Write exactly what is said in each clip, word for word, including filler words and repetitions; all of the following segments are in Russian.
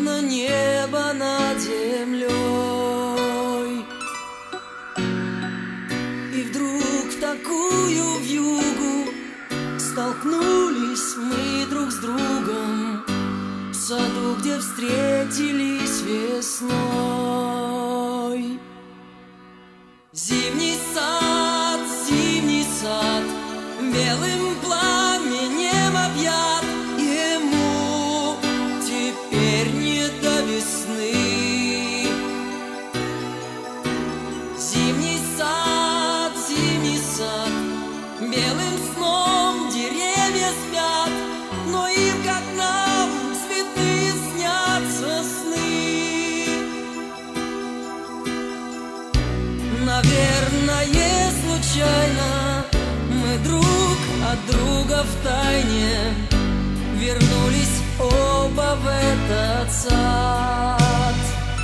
словно небо над землей. И вдруг в такую вьюгу столкнулись мы друг с другом в саду, где встретились весной. Зимний сад, зимний сад, белым пламенем объят, ему теперь не до весны. Зимний сад, зимний сад, белым сном деревья спят, но им, как нам, цветы снятся сны. Наверное, случайно мы друг от друга втайне вернулись оба в этот сад.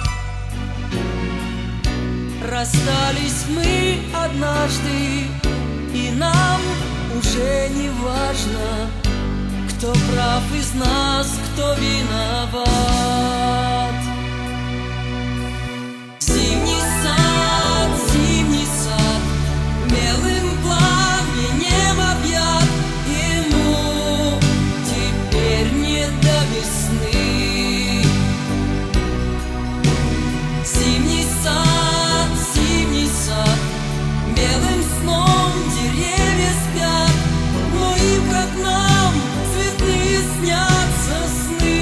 Расстались мы однажды, и нам уже не важно, кто прав из нас, кто виноват. Зимний сад, зимний сад, белым пламенем объят, ему теперь не до весны. Зимний сад, зимний сад, белым сном деревья спят, но им, как нам, цветные снятся сны.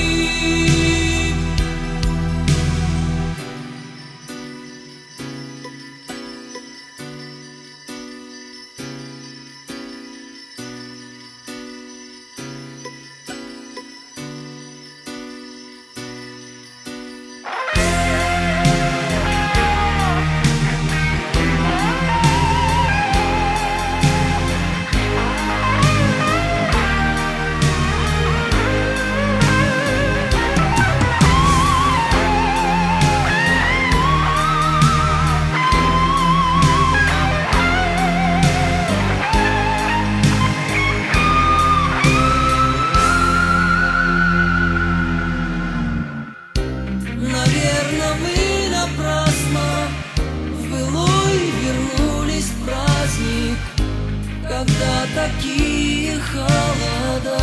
Наверно, мы напрасно в былой вернулись в праздник, когда такие холода.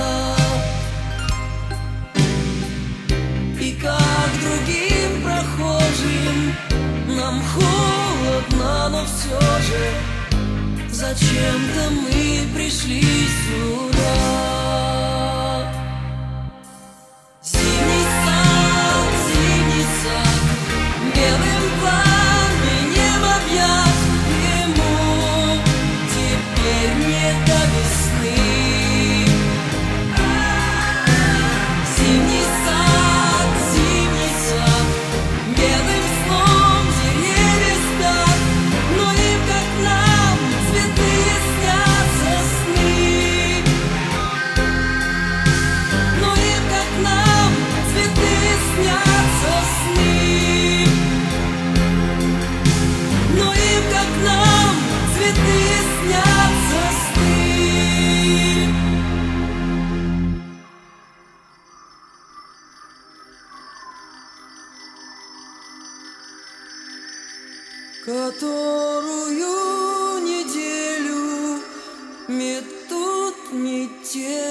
И как другим прохожим нам холодно, но все же зачем-то мы пришли сюда. Зимний сад, зимний сад, белым пламенем объят, ему теперь не до весны. Зимний сад, зимний сад, белым сном деревья спят, но им, как нам, цветные снятся сны. Но им, как нам, цветные снятся сны. Но им, как нам, цветные снятся сны. Которую неделю метут метель.